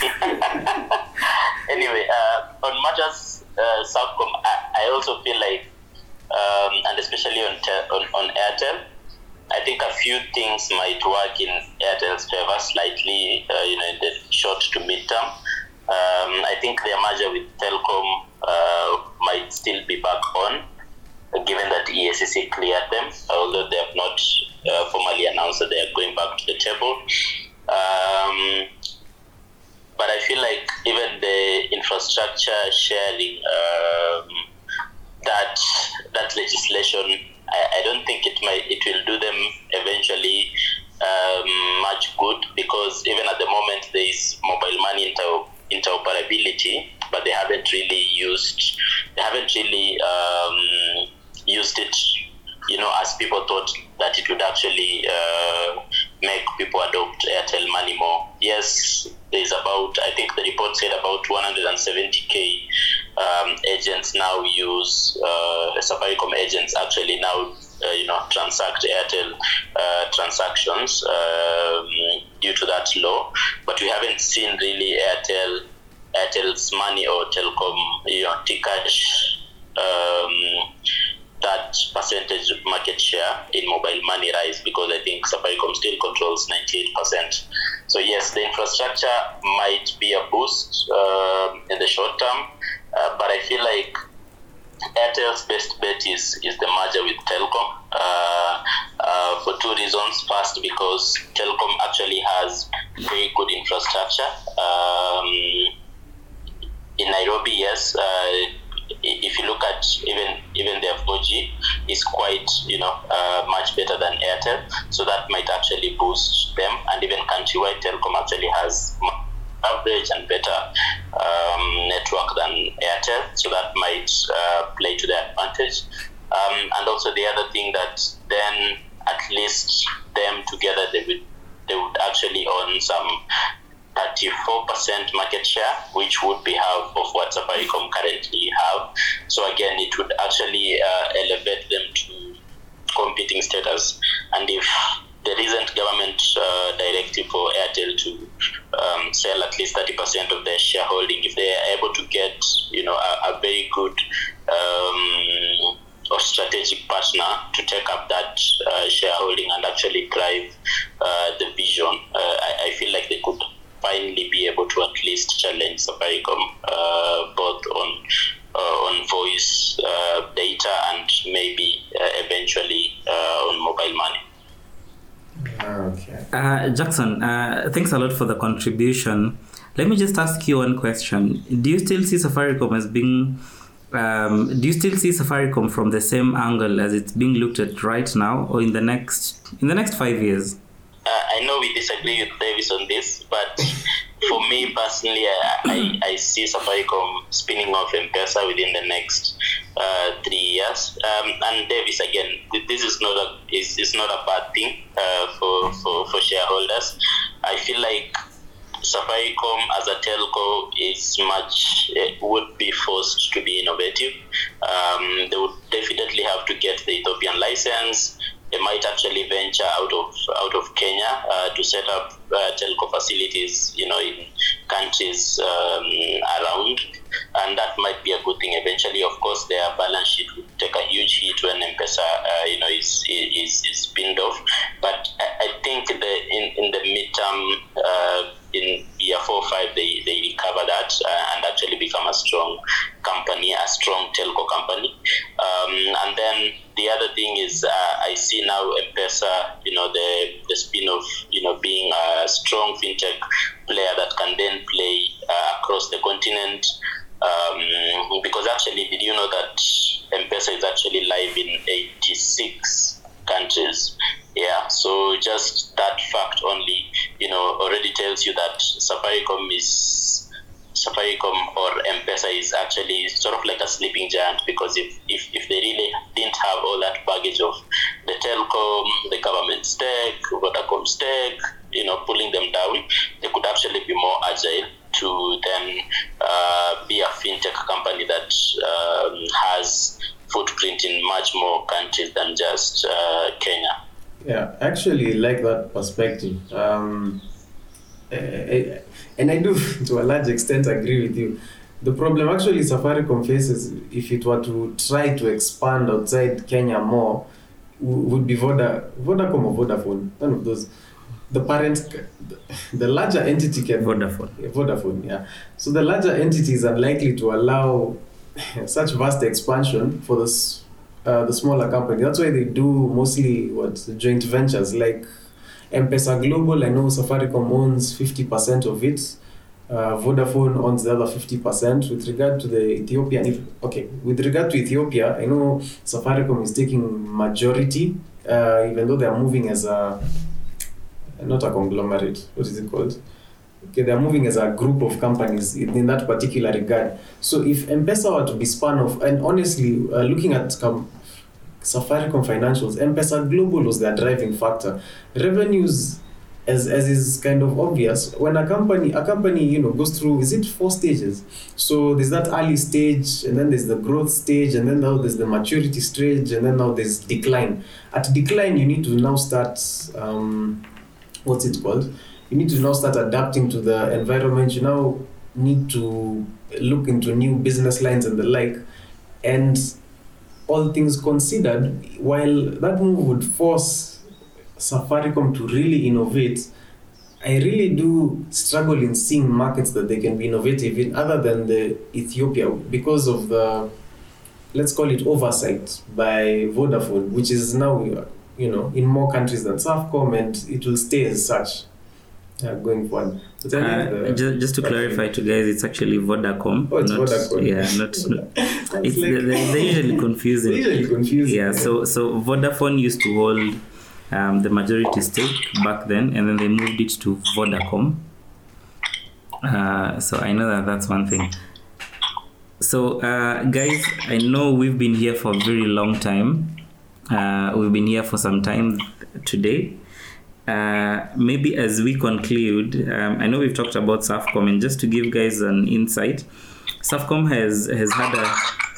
Anyway, uh, on matters uh, Safcom, I, I also feel like, um, and especially on te- on on Airtel, I think a few things might work in Airtel's favor slightly, uh, you know, in the short to mid-term. Um, I think their merger with Telkom uh, might still be back on, given that E A C C cleared them, although they have not uh, formally announced that they are going back to the table. Um, but I feel like even the infrastructure sharing, um, that that legislation, I, I don't think it might it will do them eventually um, much good, because even at the moment there is mobile money inter- interoperability, but they haven't really used they haven't really um, used it, you know, as people thought that it would actually uh, make people adopt Airtel Money more. Yes, there's about, I think the report said about one hundred seventy thousand um, agents now use, uh, Safaricom agents actually now, uh, you know, transact Airtel uh, transactions um, due to that law. But we haven't seen really Airtel, Airtel's money or Telkom, you know, T-Cash, um, that percentage market share in mobile money rise, because I think Safaricom still controls ninety-eight percent. So yes, the infrastructure might be a boost uh, in the short term, uh, but I feel like Airtel's best bet is, is the merger with Telkom. Uh, um, uh, for two reasons. First, because Telkom actually has very good infrastructure. Um, in Nairobi, yes, uh, if you look at even even their four G is quite, you know, uh, much better than Airtel. So that might actually boost them. And even countrywide, Telkom actually has average and better um, network than Airtel. So that might uh, play to their advantage. Um, and also the other thing that then at least them together, they would they would actually own some thirty-four percent market share, which would be half of what Safaricom currently have. So again, it would actually uh, elevate them to competing status. And if there isn't government uh, directive for Airtel to um, sell at least thirty percent of their shareholding, if they are able to get, you know, a, a very good um, or strategic partner to take up that uh, shareholding and actually drive uh, the vision, uh, I, I feel like they could finally be able to at least challenge Safaricom uh, both on uh, on voice, uh, data, and maybe uh, eventually uh, on mobile money. Okay. Uh, Jackson, uh, thanks a lot for the contribution. Let me just ask you one question. Do you still see Safaricom as being, um, do you still see Safaricom from the same angle as it's being looked at right now, or in the next in the next five years? Uh, I know we disagree with Davis on this, but for me personally, I, I, I see Safaricom spinning off M-Pesa within the next uh, three years. Um, and Davis, again, this is not a is, is not a bad thing uh, for, for, for shareholders. I feel like Safaricom as a telco is much uh, would be forced to be innovative. Um, they would definitely have to get the Ethiopian license. They might actually venture out of out of Kenya uh, to set up uh, telco facilities, you know, in countries um, around, and that might be a good thing. Eventually, of course, their balance sheet would take a huge hit when M-Pesa, uh, you know, is is is spinned off. But I, I think the in in the midterm, uh, in year four or five, they they recover that uh, and actually become a strong company, a strong telco company, um, and then. The other thing is, uh, I see now M-Pesa, you know, the the spin of, you know, being a strong fintech player that can then play uh, across the continent. Um, because actually, did you know that M-Pesa is actually live in eighty-six countries? Yeah, so just that fact only, you know, already tells you that Safaricom is. Safaricom or M-Pesa is actually sort of like a sleeping giant, because if, if, if they really didn't have all that baggage of the telecom, the government stake, Vodacom stake, you know, pulling them down, they could actually be more agile to then uh, be a fintech company that um, has footprint in much more countries than just uh, Kenya. Yeah, I actually like that perspective. Um, I, and I do, to a large extent, agree with you. The problem actually Safaricom faces, if it were to try to expand outside Kenya more, would be Voda, Vodacom or Vodafone, one of those. The parent, the larger entity can... Vodafone. Yeah, Vodafone, yeah. So the larger entities are likely to allow such vast expansion for the, uh, the smaller company. That's why they do mostly what joint ventures, like M-Pesa Global. I know Safaricom owns fifty percent of it. Uh, Vodafone owns the other fifty percent. With regard to the Ethiopian, okay, with regard to Ethiopia, I know Safaricom is taking majority, uh, even though they are moving as a, not a conglomerate, what is it called? Okay, they are moving as a group of companies in, in that particular regard. So if M-Pesa were to be spun off, and honestly, uh, looking at com- Safaricom financials, M-Pesa Global was their driving factor. Revenues, as as is kind of obvious, when a company a company you know goes through, is it four stages? So there's that early stage, and then there's the growth stage, and then now there's the maturity stage, and then now there's decline. At decline, you need to now start um, what's it called? You need to now start adapting to the environment. You now need to look into new business lines and the like, and all things considered, while that move would force Safaricom to really innovate, I really do struggle in seeing markets that they can be innovative in other than the Ethiopia, because of the, let's call it, oversight by Vodafone, which is now, you you know, in more countries than Safcom, and it will stay as such uh, going forward. But I Uh, think the- just, just to clarify to guys, it's actually Vodacom. Oh, it's not, Vodacom. Yeah, not. not it's, like- they're, they're usually confusing. It's usually confusing. Yeah, so so Vodafone used to hold um, the majority stake back then, and then they moved it to Vodacom. Uh, so I know that that's one thing. So uh, guys, I know we've been here for a very long time. Uh, we've been here for some time today. Uh, maybe as we conclude, um, I know we've talked about Safcom, and just to give guys an insight, Safcom has has had a.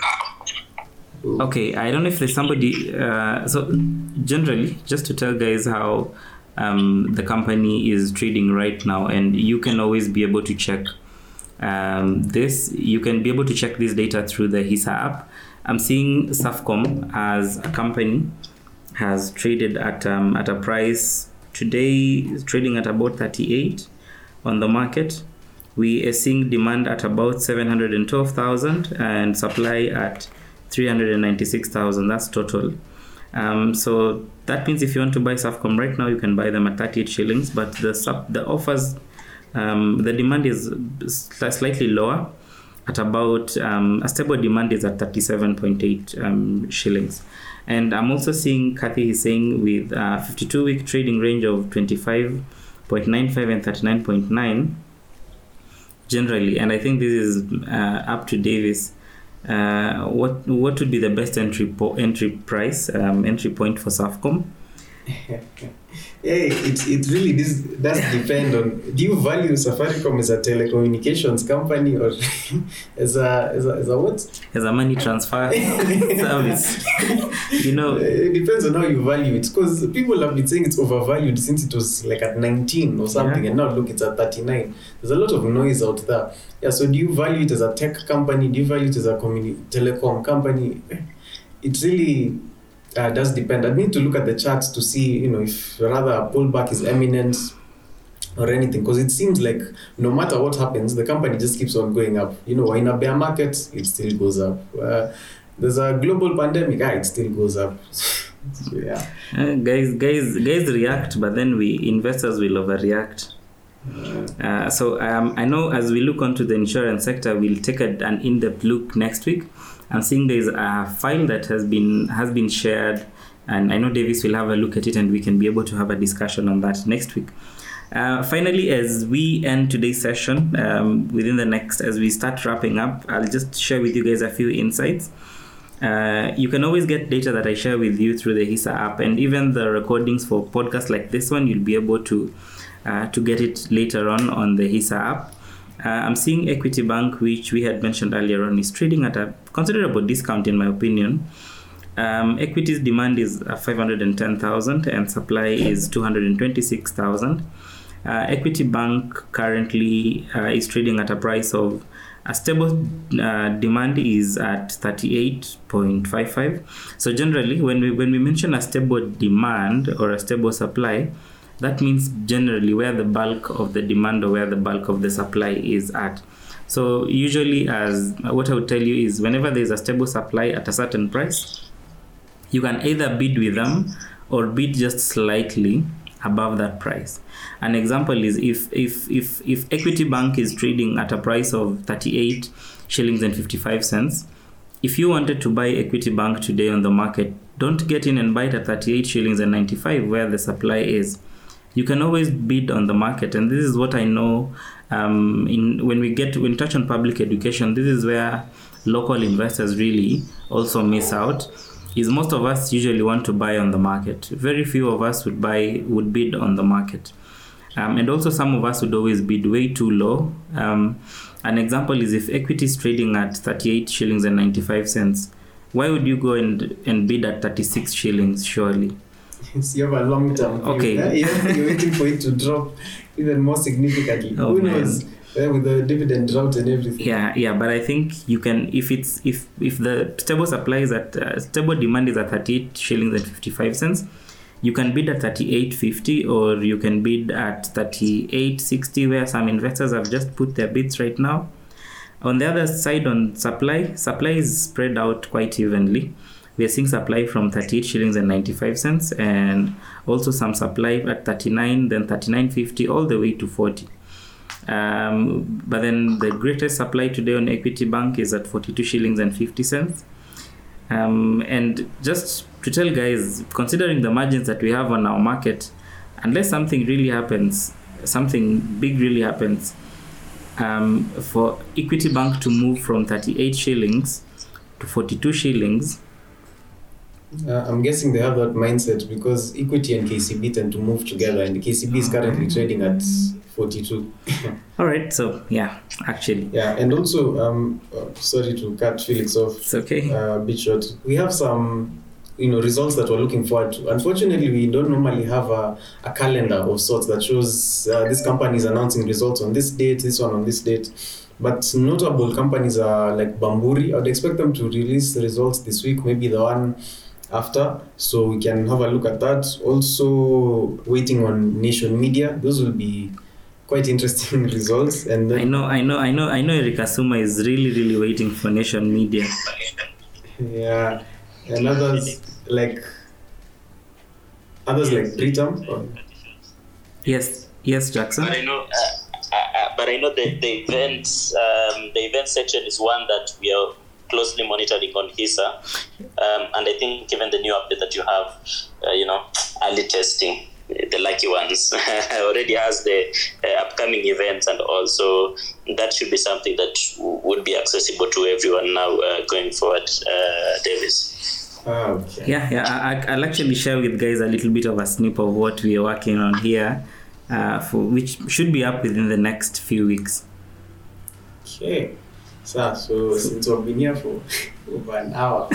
Okay, I don't know if there's somebody. Uh, so generally, just to tell guys how um, the company is trading right now, and you can always be able to check um, this. You can be able to check this data through the HISA app. I'm seeing Safcom as a company has traded at um, at a price today is trading at about thirty-eight on the market. We are seeing demand at about seven hundred twelve thousand and supply at three hundred ninety-six thousand. That's total. Um, so that means if you want to buy Safcom right now, you can buy them at thirty-eight shillings. But the sub, the offers, um, the demand is slightly lower at about um, a stable demand is at thirty-seven point eight um, shillings. And I'm also seeing Kathy is saying with a fifty-two week trading range of twenty-five point nine five and thirty-nine point nine generally. And I think this is uh, up to Davis. Uh, what what would be the best entry po- entry price um, entry point for Safcom? Hey, it it really does, does depend on, do you value Safaricom as a telecommunications company or as a as a, as a what? As a money transfer service. You know, It depends on how you value it, because people have been saying it's overvalued since it was like at nineteen or something, Yeah. and now look, it's at thirty-nine. There's a lot of noise out there. Yeah, so do you value it as a tech company? Do you value it as a communi- telecom company? It really uh, does depend. I need to look at the charts to see, you know, if rather a pullback is imminent or anything, because it seems like no matter what happens, the company just keeps on going up. You know, in a bear market, it still goes up. Uh, there's a global pandemic, ah, it still goes up. So, yeah. uh, guys, guys, guys react, but then we investors will overreact. Uh, so um, I know as we look onto the insurance sector, we'll take a, an in-depth look next week. I'm seeing there's a file that has been has been shared, and I know Davis will have a look at it, and we can be able to have a discussion on that next week. Uh, finally, as we end today's session, um, within the next, as we start wrapping up, I'll just share with you guys a few insights. Uh, you can always get data that I share with you through the HISA app, and even the recordings for podcasts like this one, you'll be able to uh, to get it later on on the HISA app. Uh, I'm seeing Equity Bank, which we had mentioned earlier on, is trading at a considerable discount in my opinion. Um, Equity's demand is uh, five hundred ten thousand and supply is two hundred twenty-six thousand. Uh, Equity Bank currently uh, is trading at a price of a stable uh, demand is at thirty-eight point five five. So generally, when we when we mention a stable demand or a stable supply, that means generally where the bulk of the demand or where the bulk of the supply is at. So usually, as what I would tell you is, whenever there is a stable supply at a certain price, you can either bid with them or bid just slightly above that price. An example is if if if if Equity Bank is trading at a price of thirty-eight shillings and fifty-five cents, if you wanted to buy Equity Bank today on the market, don't get in and buy it at thirty-eight shillings and ninety-five where the supply is. You can always bid on the market, and this is what I know. Um, in when we get when we touch on public education, this is where local investors really also miss out. Is most of us usually want to buy on the market. Very few of us would buy would bid on the market, um, and also some of us would always bid way too low. Um, an example is if equity is trading at thirty-eight shillings and ninety-five cents, why would you go and and bid at thirty-six shillings? Surely. So you have a long term view. Okay. Yeah? You're, you're waiting for it to drop even more significantly. Oh, Who man. knows? Yeah, with the dividend drought and everything. Yeah, yeah, but I think you can if it's if if the stable supply is at uh, stable demand is at thirty-eight shillings and fifty-five cents, you can bid at thirty-eight fifty or you can bid at thirty-eight sixty, where some investors have just put their bids right now. On the other side, on supply, supply is spread out quite evenly. we are seeing supply from thirty-eight shillings and ninety-five cents, and also some supply at thirty-nine, then thirty-nine fifty, all the way to forty. Um, but then the greatest supply today on Equity Bank is at forty-two shillings and fifty cents. Um, and just to tell guys, considering the margins that we have on our market, unless something really happens, something big really happens, um, for Equity Bank to move from thirty-eight shillings to forty-two shillings. Uh, I'm guessing they have that mindset because Equity and K C B tend to move together, and the K C B is currently trading at forty-two. All right, so yeah, actually. Yeah, and also, um, uh, sorry to cut Felix off. It's okay. Uh, a bit short. We have some, you know, results that we're looking forward to. Unfortunately, we don't normally have a, a calendar of sorts that shows uh, this company is announcing results on this date, this one on this date. But notable companies are like Bamburi. I would expect them to release the results this week, maybe the one after, so we can have a look at that. Also waiting on Nation Media. Those will be quite interesting results. And then, I know, I know, I know, I know. Eric Asuma is really, really waiting for Nation Media. Yeah, and others like others like Britam. Or... Yes, yes, Jackson. But I know, uh, uh, but I know the the events, um, the event section is one that we are closely monitoring on HISA, um, and I think given the new update that you have, uh, you know, early testing, the lucky ones already has the uh, upcoming events, and also that should be something that w- would be accessible to everyone now uh, going forward, uh, Davis. Ah, okay. Yeah, yeah. I, I'll actually share with guys a little bit of a snip of what we are working on here, uh, for which should be up within the next few weeks. Okay. So, so since we've been here for over an hour,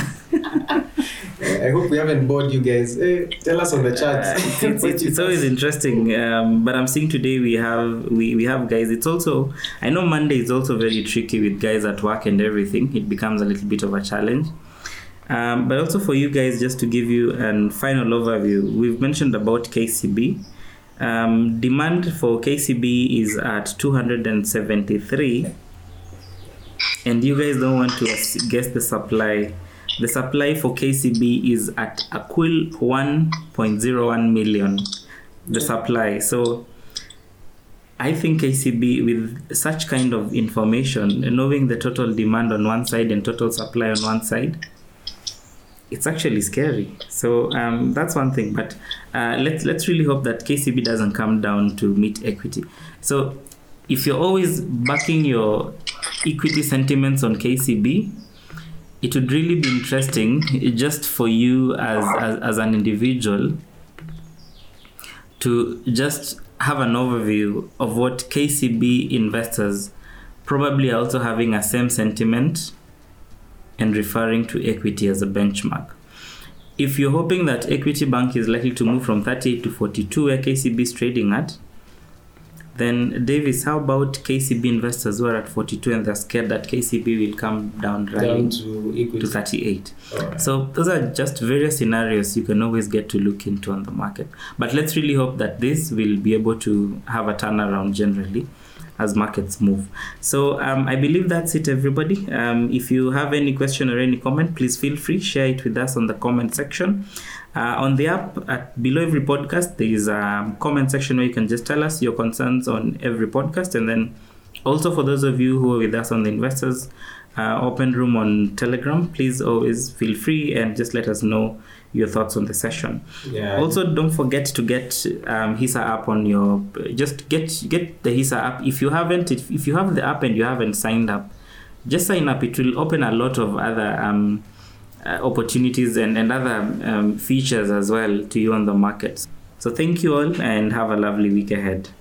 I hope we haven't bored you guys. Hey, tell us on the chat. Uh, it's, it's, it's always interesting, um, but I'm seeing today we have we, we have guys. It's also, I know Monday is also very tricky with guys at work and everything. It becomes a little bit of a challenge. Um, but also for you guys, just to give you a final overview, we've mentioned about K C B. Um, demand for K C B is at two hundred seventy-three. And you guys don't want to guess the supply. The supply for K C B is at a cool one point zero one million. The supply. So I think K C B, with such kind of information, knowing the total demand on one side and total supply on one side, it's actually scary. So um, that's one thing. But uh, let's let's really hope that K C B doesn't come down to meet equity. So if you're always backing your equity sentiments on K C B, it would really be interesting just for you as, as, as an individual to just have an overview of what K C B investors probably are also having a same sentiment and referring to equity as a benchmark. If you're hoping that Equity Bank is likely to move from thirty-eight to forty-two where K C B is trading at, then Davis, how about K C B investors who are at forty-two and they're scared that K C B will come down down to equity to thirty-eight? Right. So those are just various scenarios you can always get to look into on the market. But let's really hope that this will be able to have a turnaround generally as markets move. So um, I believe that's it, everybody. Um, if you have any question or any comment, please feel free, share it with us on the comment section. Uh, on the app, at below every podcast, there is a comment section where you can just tell us your concerns on every podcast. And then also for those of you who are with us on the Investors uh, Open Room on Telegram, please always feel free and just let us know your thoughts on the session. Yeah. Also, don't forget to get um, HISA app on your, just get get the HISA app. If you haven't, if, if you have the app and you haven't signed up, just sign up. It will open a lot of other um, uh, opportunities and, and other um, features as well to you on the market. So thank you all and have a lovely week ahead.